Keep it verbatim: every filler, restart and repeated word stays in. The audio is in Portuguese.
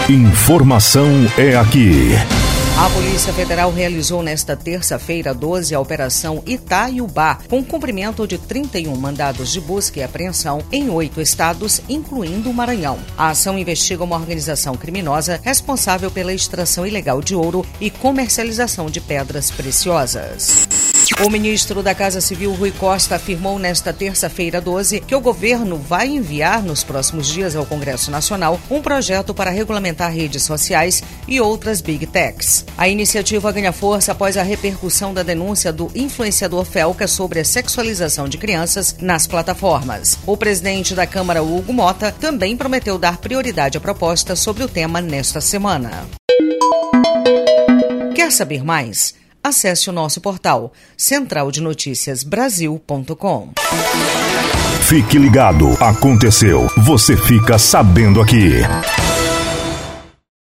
Informação é aqui. A Polícia Federal realizou nesta terça-feira doze a Operação Itaiubá, com cumprimento de trinta e um mandados de busca e apreensão em oito estados, incluindo o Maranhão. A ação investiga uma organização criminosa responsável pela extração ilegal de ouro e comercialização de pedras preciosas. O ministro da Casa Civil, Rui Costa, afirmou nesta terça-feira doze que o governo vai enviar nos próximos dias ao Congresso Nacional um projeto para regulamentar redes sociais e outras Big Techs. A iniciativa ganha força após a repercussão da denúncia do influenciador Felca sobre a sexualização de crianças nas plataformas. O presidente da Câmara, Hugo Mota, também prometeu dar prioridade à proposta sobre o tema nesta semana. Quer saber mais? Acesse o nosso portal central de notícias brasil ponto com. Fique ligado, aconteceu, você fica sabendo aqui.